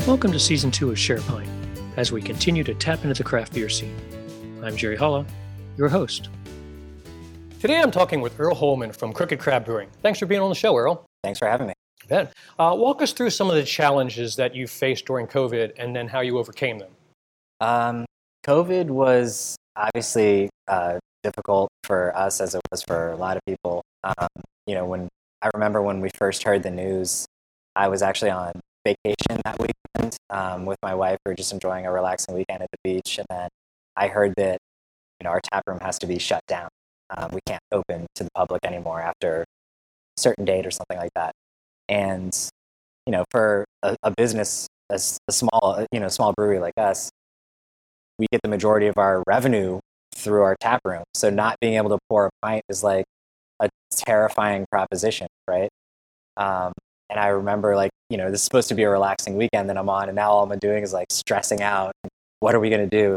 Welcome to Season 2 of Share Pint, as we continue to tap into the craft beer scene. I'm Jerry Holla, your host. Today I'm talking with Earl Holman from Crooked Crab Brewing. Thanks for being on the show, Earl. Thanks for having me. Ben, walk us through some of the challenges that you faced during COVID and then how you overcame them. COVID was obviously difficult for us as it was for a lot of people. When I remember when we first heard the news, I was actually on vacation that weekend with my wife. We were just enjoying a relaxing weekend at the beach, and then I heard that our tap room has to be shut down. We can't open to the public anymore after a certain date or something like that. And for a business, a small brewery like us, we get the majority of our revenue through our tap room. So not being able to pour a pint is like a terrifying proposition, right? And I remember this is supposed to be a relaxing weekend that I'm on, and now all I'm doing is stressing out. What are we going to do?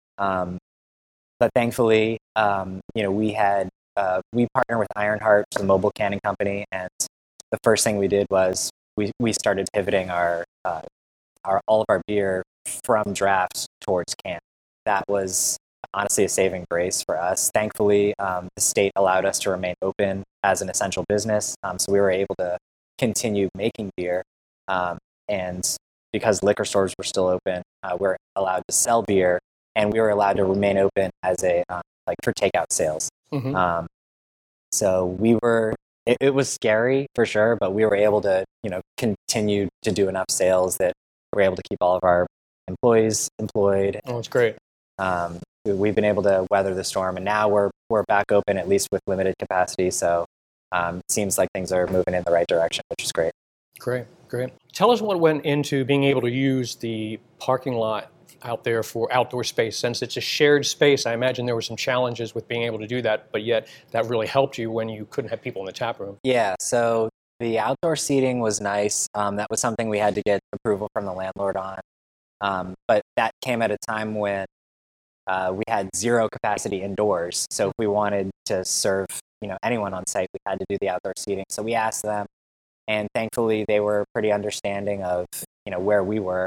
But thankfully, we partner with Ironheart, the mobile canning company, and the first thing we did was we started pivoting all of our beer from drafts towards can. That was honestly a saving grace for us. Thankfully, the state allowed us to remain open as an essential business, so we were able to continue making beer. And because liquor stores were still open, we're allowed to sell beer, and we were allowed to remain open as for takeout sales. Mm-hmm. So it was scary for sure, but we were able to, continue to do enough sales that we're able to keep all of our employees employed. Oh, that's great. We've been able to weather the storm, and now we're back open, at least with limited capacity. So it seems like things are moving in the right direction, which is great. Great. Tell us what went into being able to use the parking lot out there for outdoor space. Since it's a shared space, I imagine there were some challenges with being able to do that, but yet that really helped you when you couldn't have people in the tap room. Yeah, so the outdoor seating was nice. That was something we had to get approval from the landlord on. But that came at a time when we had zero capacity indoors. So if we wanted to serve anyone on site, we had to do the outdoor seating. So we asked them, and thankfully they were pretty understanding of where we were.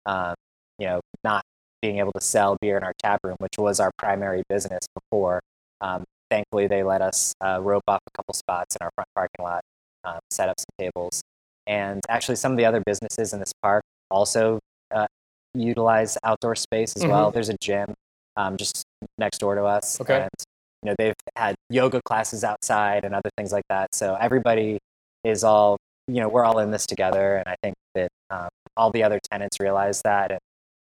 Not being able to sell beer in our tap room, which was our primary business before. Thankfully, they let us rope off a couple spots in our front parking lot, set up some tables. And actually, some of the other businesses in this park also utilize outdoor space as well. There's a gym just next door to us. Okay. And, they've had yoga classes outside and other things like that. So everybody is all, we're all in this together. And I think that all the other tenants realize that. And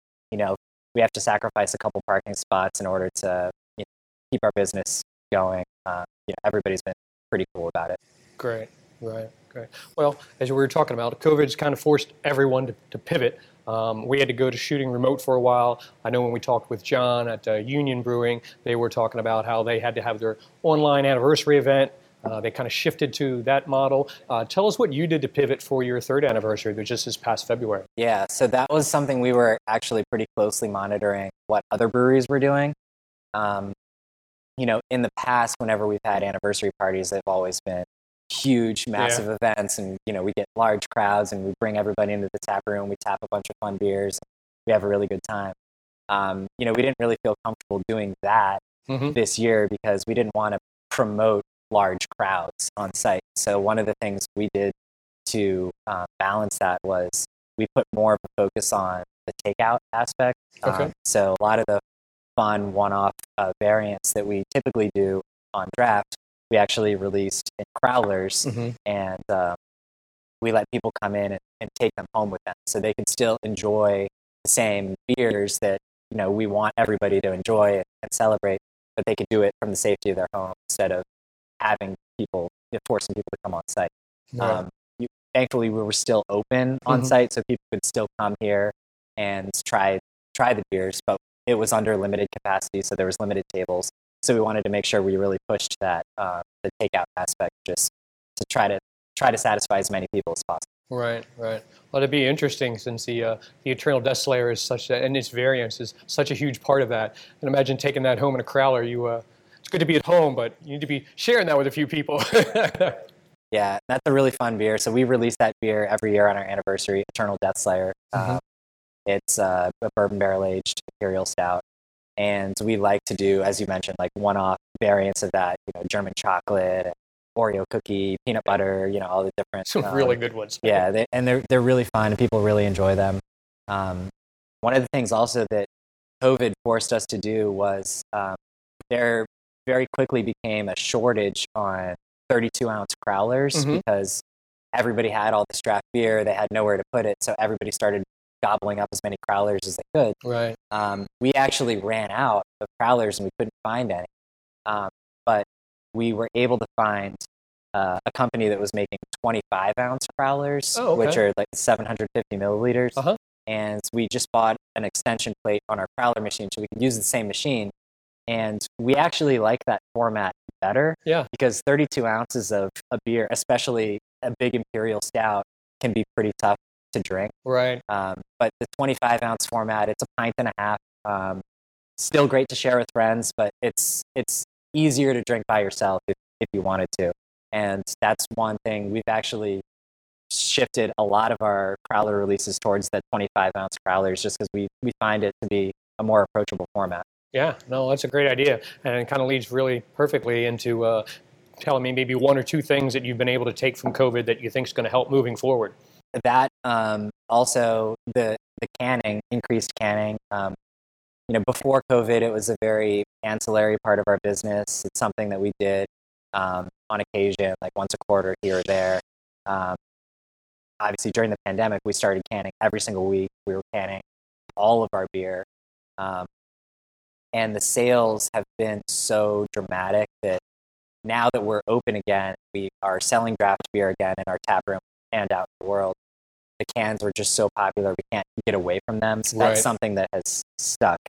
we have to sacrifice a couple parking spots in order to keep our business going. Everybody's been pretty cool about it. Great. Well, as we were talking about, COVID's kind of forced everyone to pivot. We had to go to shooting remote for a while. I know when we talked with John at Union Brewing, they were talking about how they had to have their online anniversary event. They kind of shifted to that model. Tell us what you did to pivot for your third anniversary, which is this past February. Yeah, so that was something we were actually pretty closely monitoring what other breweries were doing. In the past, whenever we've had anniversary parties, they've always been huge, massive events, and we get large crowds, and we bring everybody into the tap room. We tap a bunch of fun beers. We have a really good time. We didn't really feel comfortable doing that this year because we didn't want to promote large crowds on site. So one of the things we did to balance that was we put more of a focus on the takeout aspect. Okay. So a lot of the fun one-off variants that we typically do on draft, we actually released in crowlers, and we let people come in and take them home with them, so they can still enjoy the same beers that we want everybody to enjoy and celebrate, but they could do it from the safety of their home instead of forcing people to come on site. Right. Thankfully, we were still open on site, so people could still come here and try the beers, but it was under limited capacity, so there was limited tables. So we wanted to make sure we really pushed that the takeout aspect, just to try to satisfy as many people as possible. Right. Well, it'd be interesting since the Eternal Death Slayer is and its variants is such a huge part of that. And imagine taking that home in a crowler. It's good to be at home, but you need to be sharing that with a few people. Yeah, that's a really fun beer. So we release that beer every year on our anniversary, Eternal Death Slayer. It's a bourbon barrel aged imperial stout, and we like to do, as you mentioned, like one-off variants of that. German chocolate, Oreo cookie, peanut butter. All the different. Some really good ones. Yeah, they're really fun, and people really enjoy them. One of the things also that COVID forced us to do was there very quickly became a shortage on 32-ounce crowlers because everybody had all this draft beer. They had nowhere to put it, so everybody started gobbling up as many crowlers as they could. Right. We actually ran out of crowlers and we couldn't find any. But we were able to find a company that was making 25-ounce crowlers, which are like 750 milliliters. And we just bought an extension plate on our crowler machine so we could use the same machine. And we actually like that format better because 32 ounces of a beer, especially a big imperial stout, can be pretty tough to drink. Right. But the 25-ounce format, it's a pint and a half. Still great to share with friends, but it's easier to drink by yourself if you wanted to. And that's one thing. We've actually shifted a lot of our crowler releases towards the 25-ounce crowlers just because we find it to be a more approachable format. Yeah, no, that's a great idea. And it kind of leads really perfectly into telling me maybe one or two things that you've been able to take from COVID that you think is going to help moving forward. That also the canning, increased canning. Before COVID, it was a very ancillary part of our business. It's something that we did on occasion, like once a quarter here or there. Obviously, during the pandemic, we started canning every single week. We were canning all of our beer. And the sales have been so dramatic that now that we're open again, we are selling draft beer again in our tap room and out in the world. The cans are just so popular, we can't get away from them. So that's something that has stuck.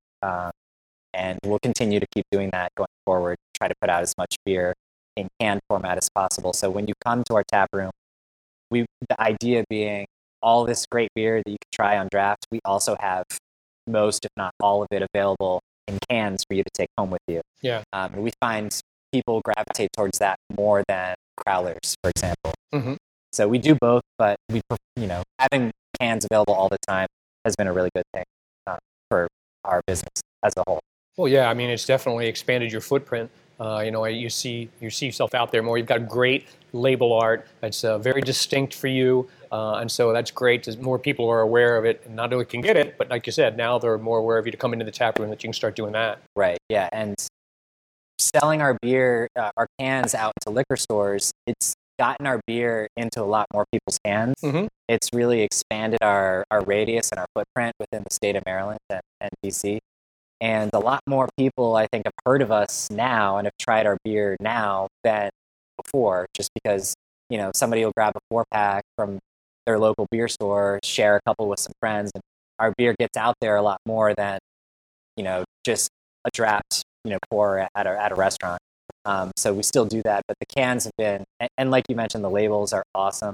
And we'll continue to keep doing that going forward, try to put out as much beer in can format as possible. So when you come to our tap room, the idea being all this great beer that you can try on draft, we also have most, if not all of it, available in cans for you to take home with you. Yeah. And we find people gravitate towards that more than crowlers, for example. So we do both, but having cans available all the time has been a really good thing for our business as a whole. Well, yeah, I mean, it's definitely expanded your footprint. You see yourself out there more. You've got great label art. It's very distinct for you, and so that's great. As more people are aware of it, and not only can get it, but like you said, now they're more aware of you to come into the tap room that you can start doing that. Right. Yeah, and selling our beer, our cans out to liquor stores, it's gotten our beer into a lot more people's hands. It's really expanded our radius and our footprint within the state of Maryland and DC. And a lot more people, I think, have heard of us now and have tried our beer now than before, just because, somebody will grab a 4-pack from their local beer store, share a couple with some friends, and our beer gets out there a lot more than, just a draft, pour at a restaurant. So we still do that, but the cans have been, and like you mentioned, the labels are awesome.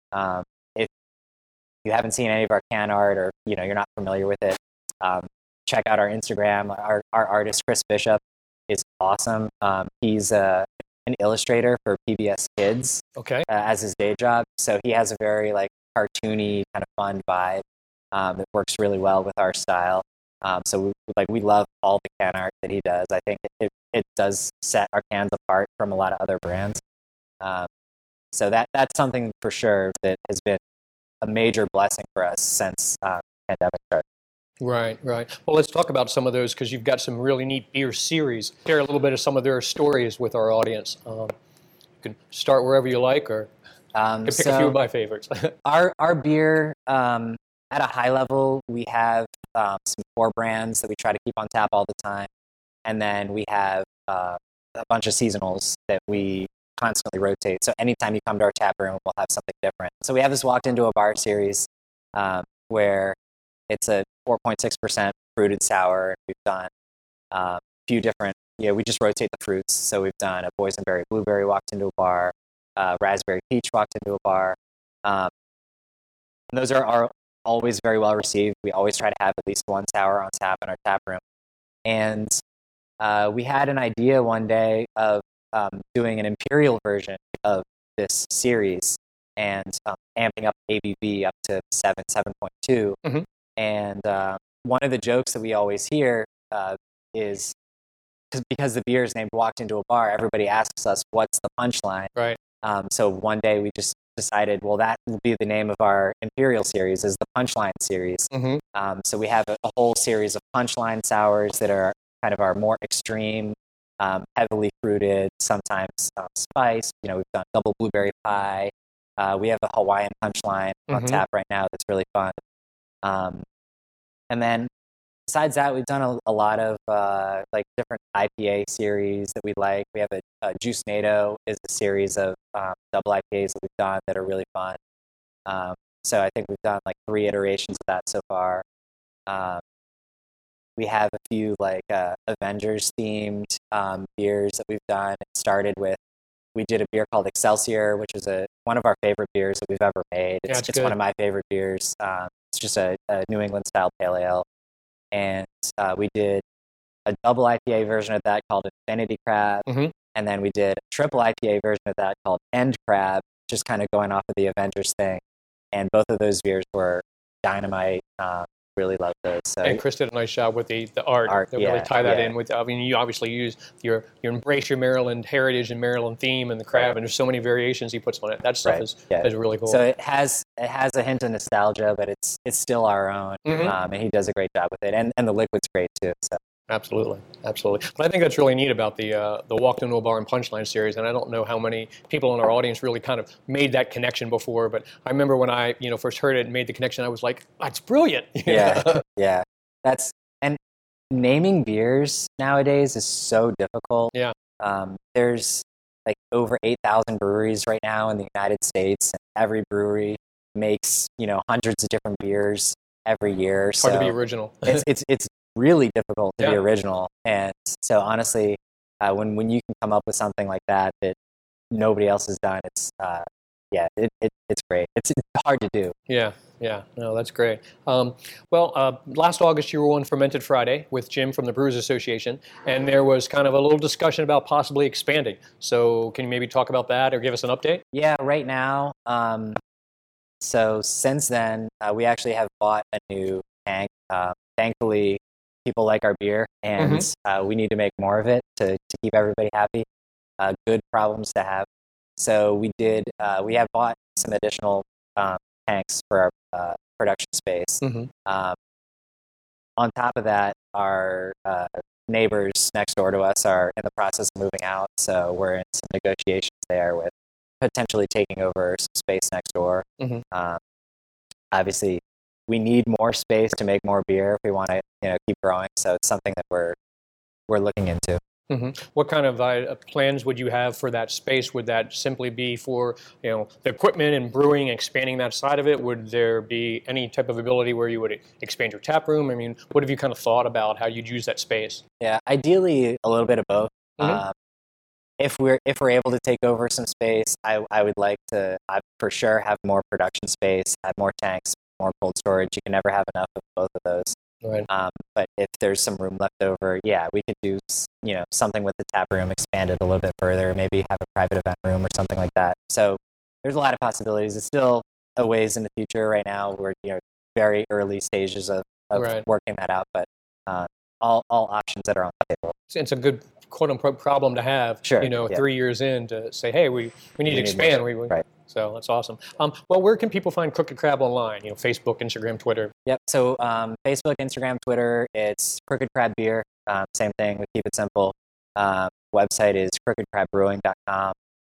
If you haven't seen any of our can art or, you're not familiar with it, check out our Instagram. Our artist, Chris Bishop, is awesome. He's an illustrator for PBS Kids as his day job. So he has a very cartoony, kind of fun vibe that works really well with our style. So we love all the can art that he does. I think it does set our cans apart from a lot of other brands. So that's something for sure that has been a major blessing for us since pandemic started. Right. Well, let's talk about some of those because you've got some really neat beer series. Share a little bit of some of their stories with our audience. You can start wherever you like, or you can pick a few of my favorites. Our beer, at a high level, we have some core brands that we try to keep on tap all the time. And then we have a bunch of seasonals that we constantly rotate. So anytime you come to our tap room, we'll have something different. So we have this Walked Into a Bar series where it's a 4.6% fruited sour. We've done a few different, we just rotate the fruits. So we've done a boysenberry blueberry Walked Into a Bar, raspberry peach Walked Into a Bar. And those are always very well received. We always try to have at least one sour on tap in our tap room. And we had an idea one day of doing an imperial version of this series and amping up ABV up to 7.2. And one of the jokes that we always hear is because the beer is named Walked Into a Bar, everybody asks us, what's the punchline? Right. So one day we just decided, well, that will be the name of our Imperial series, is the Punchline series. So we have a whole series of Punchline sours that are kind of our more extreme, heavily fruited, sometimes spiced. We've done double blueberry pie. We have a Hawaiian Punchline on tap right now that's really fun. And then besides that, we've done a lot of like different IPA series that we like. We have a Juice NATO is a series of double IPAs that we've done that are really fun. So I think we've done like 3 iterations of that so far. We have a few like Avengers themed beers that we've done. It started with, we did a beer called Excelsior, which is one of our favorite beers that we've ever made. It's one of my favorite beers. It's just a New England style pale ale. And we did a double IPA version of that called Infinity Crab. And then we did a triple IPA version of that called End Crab, just kind of going off of the Avengers thing. And both of those beers were dynamite. Really love those. So, and Chris did a nice job with the art. They really tie that in with. I mean, you obviously use you embrace your Maryland heritage and Maryland theme and the crab, and there's so many variations he puts on it. That stuff is really cool. So it has a hint of nostalgia, but it's still our own. And he does a great job with it, and the liquid's great too. So. Absolutely. But I think that's really neat about the Walked Into a Bar and Punchline series, and I don't know how many people in our audience really kind of made that connection before, but I remember when I first heard it and made the connection, I was like, that's brilliant. Yeah. And naming beers nowadays is so difficult. Yeah. There's like over 8,000 breweries right now in the United States, and every brewery makes hundreds of different beers every year. It's hard to be original. It's really difficult to be original, and so honestly, when you can come up with something like that nobody else has done, it's great. It's hard to do. Yeah, no, that's great. Last August you were on Fermented Friday with Jim from the Brewers Association, and there was kind of a little discussion about possibly expanding. So can you maybe talk about that or give us an update? Yeah, right now. So since then, we actually have bought a new tank. Thankfully, people like our beer, and we need to make more of it to keep everybody happy. Good problems to have. So we have bought some additional tanks for our production space. On top of that, our neighbors next door to us are in the process of moving out, so we're in some negotiations there with potentially taking over some space next door. Obviously, we need more space to make more beer if we want to keep growing, so it's something that we're looking into. What kind of plans would you have for that space? Would that simply be for the equipment and brewing, expanding that side of it? Would there be any type of ability where you would expand your tap room? I mean, what have you kind of thought about how you'd use that space? Yeah, ideally a little bit of both. If we're able to take over some space, I would like to for sure have more production space, have more tanks, more cold storage. You can never have enough of both of those. Right. But if there's some room left over, we could do something with the tap room, expand it a little bit further, maybe have a private event room or something like that. So there's a lot of possibilities. It's still a ways in the future. Right now, we're very early stages of working that out, but all options that are on the table. It's a good quote unquote problem to have. Sure. 3 years in to say, hey, we need to expand. Right. So that's awesome. Where can people find Crooked Crab online? Facebook, Instagram, Twitter. Yep. So Facebook, Instagram, Twitter. It's Crooked Crab Beer. Same thing. We keep it simple. Website is crookedcrabbrewing.com.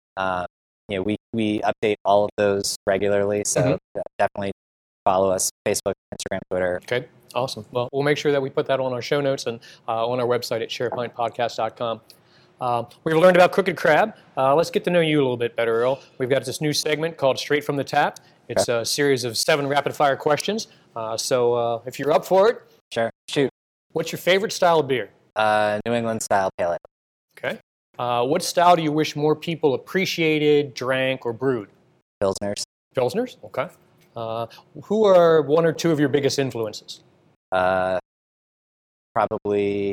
We update all of those regularly. So definitely follow us: Facebook, Instagram, Twitter. Okay. Awesome. Well, we'll make sure that we put that on our show notes and on our website at sharepintpodcast.com. We've learned about Crooked Crab. Let's get to know you a little bit better, Earl. We've got this new segment called Straight from the Tap. It's a series of 7 rapid-fire questions. So if you're up for it. Sure. Shoot. What's your favorite style of beer? New England style pale ale. Okay. What style do you wish more people appreciated, drank, or brewed? Pilsners. Pilsners? Okay. Who are 1 or 2 of your biggest influences? Probably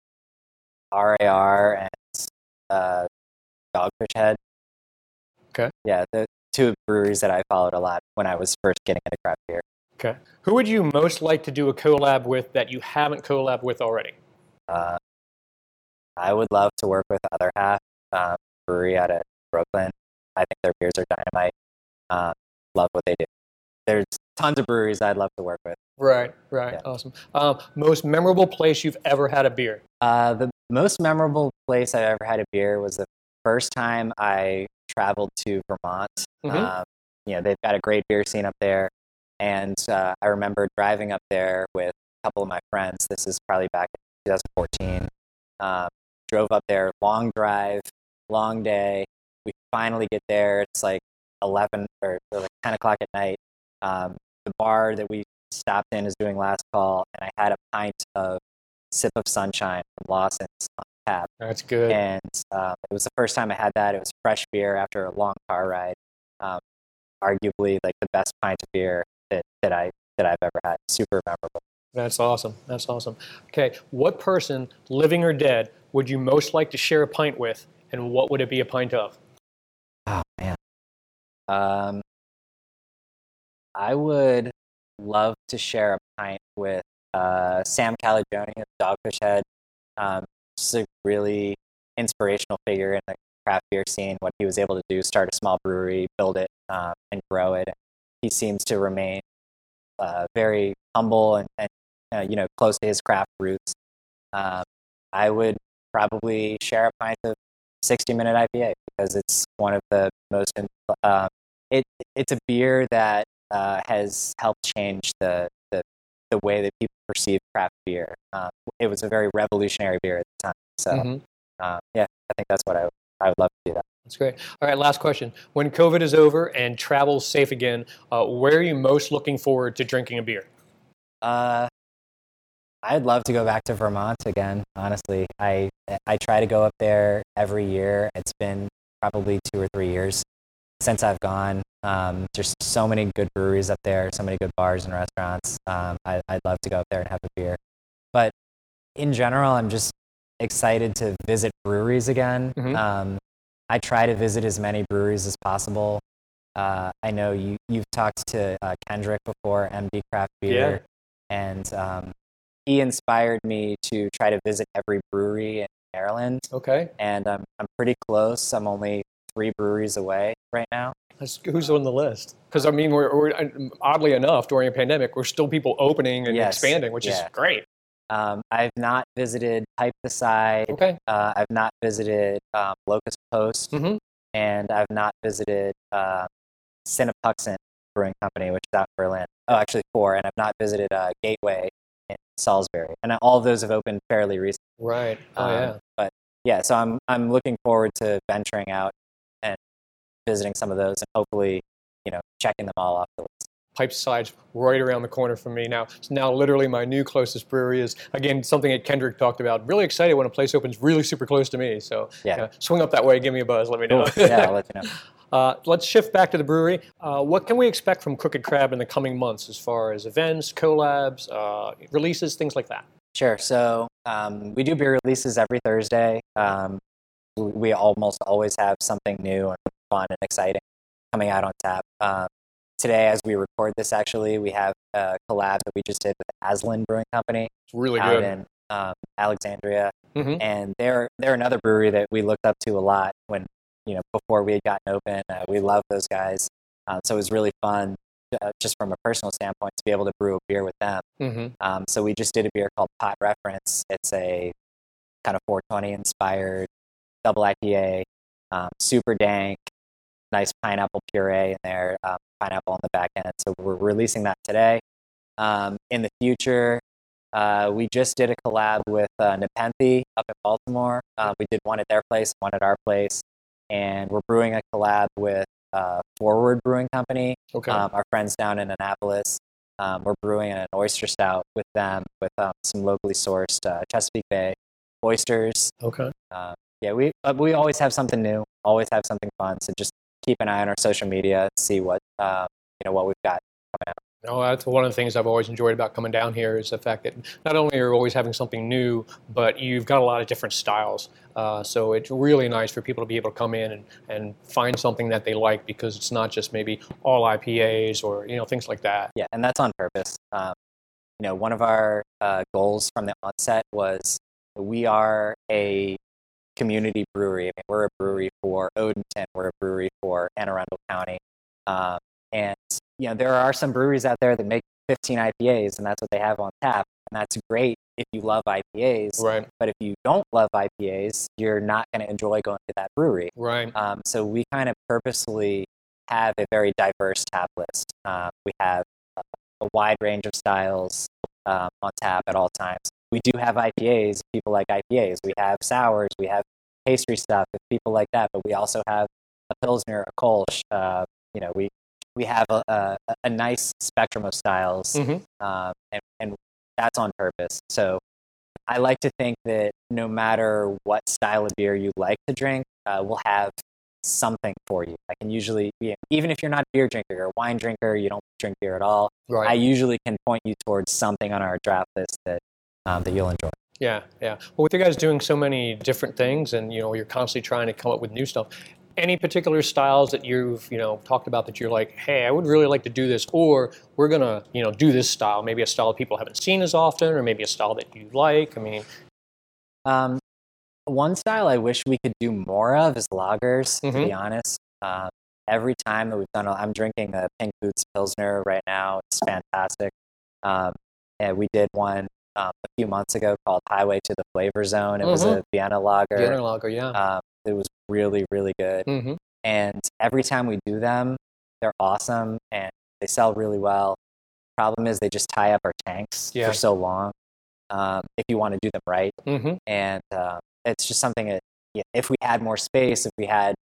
RAR and Dogfish Head. Okay. Yeah, the 2 breweries that I followed a lot when I was first getting into craft beer. Okay. Who would you most like to do a collab with that you haven't collabed with already? Uh, I would love to work with Other Half, brewery out of Brooklyn. I think their beers are dynamite. Love what they do. There's tons of breweries I'd love to work with. Right. Yeah. Awesome. Most memorable place you've ever had a beer? The most memorable place I ever had a beer was the first time I traveled to Vermont. Mhm. They've got a great beer scene up there. And I remember driving up there with a couple of my friends. This is probably back in 2014. Drove up there, long drive, long day. We finally get there. It's like 11 or like 10 o'clock at night. The bar that we stopped in is doing last call, and I had a pint of Sip of Sunshine from Lawson's on tap. That's good. And it was the first time I had that. It was fresh beer after a long car ride. Arguably, like the best pint of beer that I've ever had. Super memorable. That's awesome. That's awesome. Okay. What person, living or dead, would you most like to share a pint with, and what would it be a pint of? Oh man. I would love to share a pint with Sam Calagione of Dogfish Head. Just a really inspirational figure in the craft beer scene. What he was able to do, start a small brewery, build it, and grow it. He seems to remain very humble and close to his craft roots. I would probably share a pint of 60-minute IPA because it's one of the most. It's a beer that has helped change the way that people perceive craft beer. It was a very revolutionary beer at the time. So yeah, I think that's what I would love to do that. That's great. All right, last question. When COVID is over and travel's safe again, where are you most looking forward to drinking a beer? I'd love to go back to Vermont again, honestly. I try to go up there every year. It's been probably 2 or 3 years since I've gone. There's so many good breweries up there, so many good bars and restaurants. I'd love to go up there and have a beer. But in general, I'm just excited to visit breweries again. Mhm. I try to visit as many breweries as possible. I know you've talked to Kendrick before, MD Craft Beer, and he inspired me to try to visit every brewery in Maryland. Okay. And I'm pretty close. I'm only 3 breweries away right now. Who's on the list? Because I mean, we're oddly enough during a pandemic, we're still people opening and Yes, expanding, which is yeah. great. I've not visited Pipe the Side. Okay. I've not visited Locust Post, Mhm. and I've not visited Cinnapuxent Brewing Company, which is out in Berlin. Oh, actually 4, and I've not visited Gateway in Salisbury, and all of those have opened fairly recently. Right. Oh yeah. But yeah, so I'm looking forward to venturing out and visiting some of those, and hopefully, checking them all off the list. Pipeside's right around the corner from me now. It's now literally my new closest brewery is, again, something that Kendrick talked about. Really excited when a place opens really super close to me. So Yeah. swing up that way, give me a buzz, let me know. Cool. Yeah, I'll let you know. Let's shift back to the brewery. What can we expect from Crooked Crab in the coming months as far as events, collabs, releases, things like that? Sure. So we do beer releases every Thursday. We almost always have something new and fun and exciting coming out on tap. Today, as we record this, actually, we have a collab that we just did with Aslan Brewing Company. It's really out good. in Alexandria, Mhm. and they're another brewery that we looked up to a lot when before we had gotten open. We love those guys, so it was really fun, just from a personal standpoint, to be able to brew a beer with them. Mhm. So we just did a beer called Pot Reference. It's a kind of 420 inspired double IPA, super dank, nice pineapple puree in there, pineapple on the back end. So we're releasing that today. In the future, we just did a collab with Nepenthe up in Baltimore. We did one at their place, one at our place, and we're brewing a collab with Forward Brewing Company, Okay. our friends down in Annapolis. We're brewing an oyster stout with them, with some locally sourced Chesapeake Bay oysters. Okay. Yeah, we always have something new, always have something fun. So just keep an eye on our social media, see what what we've got coming out. No, that's one of the things I've always enjoyed about coming down here is the fact that not only are you always having something new, but you've got a lot of different styles. So it's really nice for people to be able to come in and find something that they like because it's not just maybe all IPAs or things like that. Yeah, and that's on purpose. One of our goals from the onset was we are a community brewery. I mean, we're a brewery for Odenton. We're a brewery for Anne Arundel County. Um, and, there are some breweries out there that make 15 IPAs, and that's what they have on tap. And that's great if you love IPAs. Right, But if you don't love IPAs, you're not going to enjoy going to that brewery. right. So we kind of purposely have a very diverse tap list. We have a wide range of styles on tap at all times. We do have IPAs. People like IPAs. We have sours. We have pastry stuff. If people like that, but we also have a pilsner, a Kolsch. We have a nice spectrum of styles, Hmm. and that's on purpose. So I like to think that no matter what style of beer you like to drink, we'll have something for you. I can usually, even if you're not a beer drinker or a wine drinker, you don't drink beer at all, Right. I usually can point you towards something on our draft list that you'll enjoy. Yeah, yeah. Well, with you guys doing so many different things, and you're constantly trying to come up with new stuff. Any particular styles that you've talked about that you're like, hey, I would really like to do this, or we're gonna do this style, maybe a style that people haven't seen as often, or maybe a style that you like. I mean, Um, One style I wish we could do more of is lagers, to be hmm. honest. Every time that we've done, I'm drinking a Pink Boots Pilsner right now. It's fantastic. And we did one a few months ago called Highway to the Flavor Zone. It was Hmm. a Vienna lager. Vienna lager, yeah. It was really, really good. Hmm. And every time we do them, they're awesome and they sell really well. Problem is, they just tie up our tanks Yeah. for so long if you want to do them right. Hmm. And it's just something that if we had more space, if we had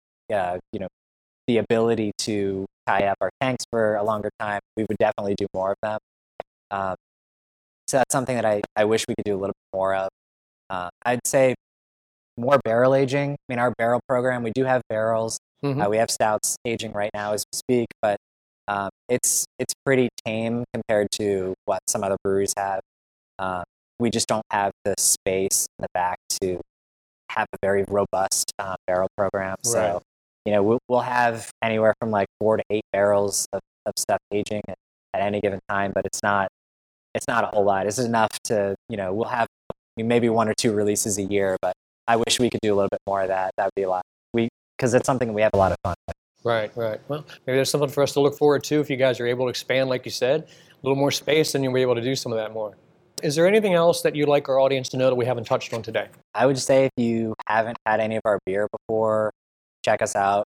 the ability to tie up our tanks for a longer time, we would definitely do more of them. Um, so that's something that I wish we could do a little bit more of. I'd say more barrel aging. I mean, our barrel program, we do have barrels. Hmm. We have stouts aging right now as we speak, but it's pretty tame compared to what some other breweries have. We just don't have the space in the back to have a very robust barrel program. Right. So, we'll have anywhere from like 4 to 8 barrels of stuff aging at any given time, but it's not a whole lot. This is enough to, we'll have maybe 1 or 2 releases a year, but I wish we could do a little bit more of that. That would be a lot. Because it's something we have a lot of fun with. Right, right. Well, maybe there's something for us to look forward to if you guys are able to expand, like you said, a little more space, then you'll be able to do some of that more. Is there anything else that you'd like our audience to know that we haven't touched on today? I would say if you haven't had any of our beer before, check us out.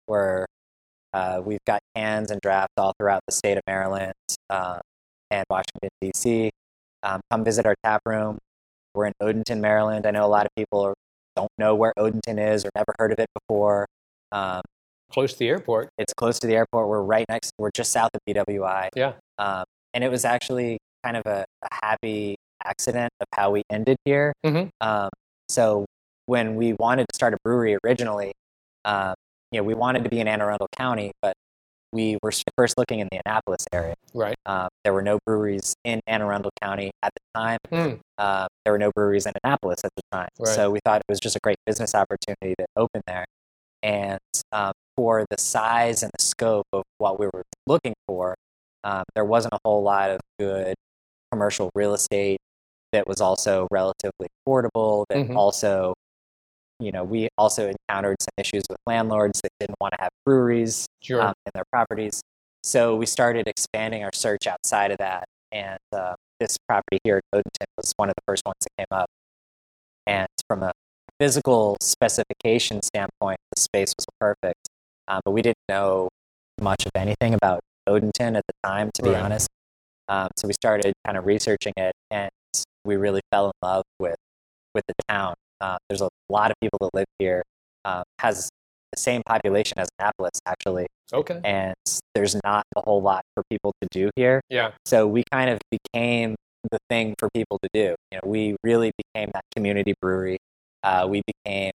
We've got cans and drafts all throughout the state of Maryland and Washington, D.C. Come visit our tap room. We're in Odenton, Maryland. I know a lot of people don't know where Odenton is or never heard of it before. Close to the airport. It's close to the airport. We're just south of BWI. Yeah. And it was actually kind of a happy accident of how we ended here. Hmm. So when we wanted to start a brewery originally, we wanted to be in Anne Arundel County, but we were first looking in the Annapolis area. Right. There were no breweries in Anne Arundel County at the time. Mm. There were no breweries in Annapolis at the time. Right. So we thought it was just a great business opportunity to open there. And for the size and the scope of what we were looking for, there wasn't a whole lot of good commercial real estate that was also relatively affordable, that Mhm. also, we also encountered some issues with landlords that didn't want to have breweries Sure. in their properties. So we started expanding our search outside of that. And this property here at Odenton was one of the first ones that came up. And from a physical specification standpoint, the space was perfect. But we didn't know much of anything about Odenton at the time, to be Right. honest. So we started kind of researching it, and we really fell in love with the town. There's a lot of people that live here. Has the same population as Annapolis, actually, Okay. and there's not a whole lot for people to do here. Yeah. So we kind of became the thing for people to do. We really became that community brewery. We became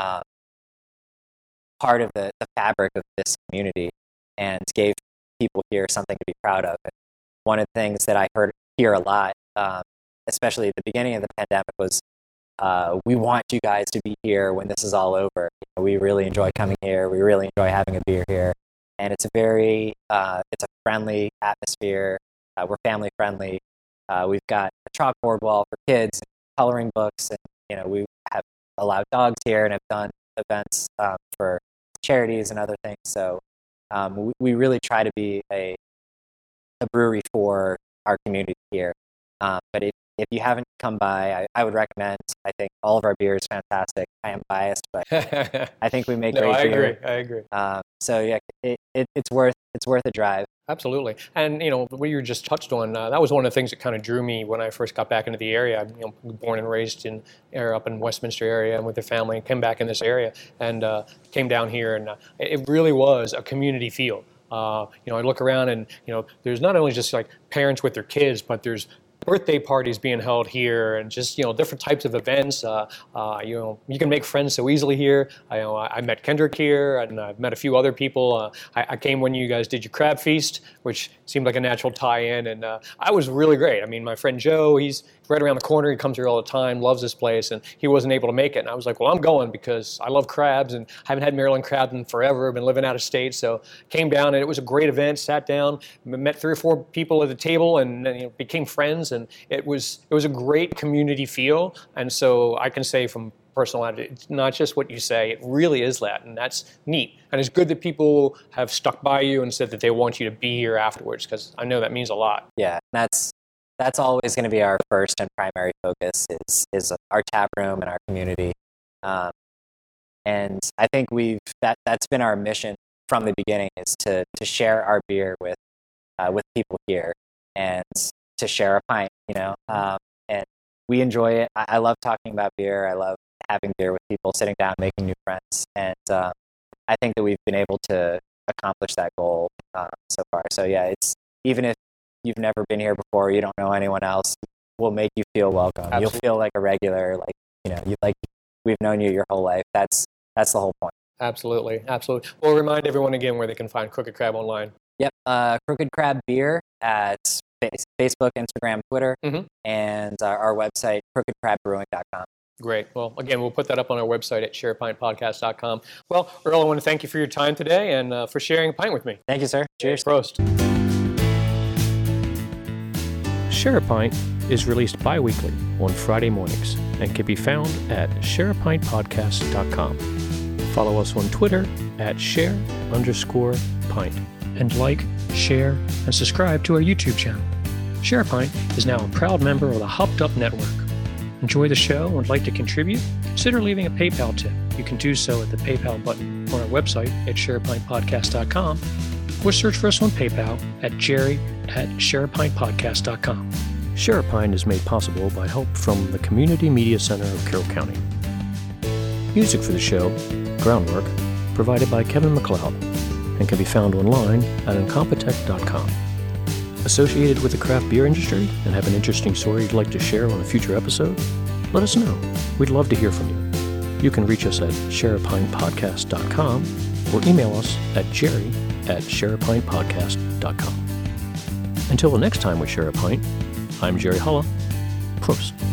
part of the fabric of this community and gave people here something to be proud of. one of the things that I hear a lot, especially at the beginning of the pandemic, was we want you guys to be here when this is all over. We really enjoy coming here. We really enjoy having a beer here, and it's it's a friendly atmosphere. We're family friendly. We've got a chalkboard wall for kids, coloring books, and we have allowed dogs here and have done events for charities and other things. So we really try to be a brewery for our community here. But if you haven't come by, I would recommend. I think all of our beer is fantastic. I am biased, but I think we make great beer. I agree. So yeah, it's worth a drive. Absolutely. And, what you just touched on, that was one of the things that kind of drew me when I first got back into the area. I'm born and raised up in Westminster area and with the family, and came back in this area and came down here. And it really was a community feel. I look around and, there's not only just like parents with their kids, but there's birthday parties being held here and just, different types of events. You can make friends so easily here. I met Kendrick here and I've met a few other people. I came when you guys did your crab feast, which seemed like a natural tie-in, and I was really great. I mean, my friend Joe, he's right around the corner. He comes here all the time, loves this place, and he wasn't able to make it. And I was like, well, I'm going because I love crabs and haven't had Maryland crabs in forever. I've been living out of state, so came down and it was a great event. Sat down, met 3 or 4 people at the table, and became friends. And it was a great community feel. And so I can say from personal attitude, it's not just what you say, it really is that, and that's neat. And it's good that people have stuck by you and said that they want you to be here afterwards, because I know that means a lot. Yeah, that's always going to be our first and primary focus is our tap room and our community. And I think that's been our mission from the beginning, is to share our beer with people here and to share a pint, and we enjoy it. I love talking about beer. I love having beer with people, sitting down, making new friends. And I think that we've been able to accomplish that goal so far. So yeah, it's, even if you've never been here before, you don't know anyone else, we'll make you feel welcome. Absolutely. You'll feel like a regular, we've known you your whole life. That's the whole point. Absolutely. We'll remind everyone again where they can find Crooked Crab online. Yep, Crooked Crab Beer at Facebook, Instagram, Twitter, and our website, crookedcrabbrewing.com. Great. Well, again, we'll put that up on our website at shareapintpodcast.com. Well, Earl, I want to thank you for your time today and for sharing a pint with me. Thank you, sir. Cheers. Prost. Share a Pint is released bi-weekly on Friday mornings and can be found at shareapintpodcast.com. Follow us on Twitter at share_pint, and like, share, and subscribe to our YouTube channel. Share a Pint is now a proud member of the Hopped Up Network. Enjoy the show and would like to contribute? Consider leaving a PayPal tip. You can do so at the PayPal button on our website at shareapintpodcast.com, or search for us on PayPal at jerry@shareapintpodcast.com. Share a Pint is made possible by help from the Community Media Center of Carroll County. Music for the show, Groundwork, provided by Kevin MacLeod, and can be found online at incompetech.com. Associated with the craft beer industry and have an interesting story you'd like to share on a future episode? Let us know. We'd love to hear from you. You can reach us at shareapintpodcast.com or email us at jerry@shareapintpodcast.com. Until the next time we share a pint, I'm Jerry Hulla. Prost.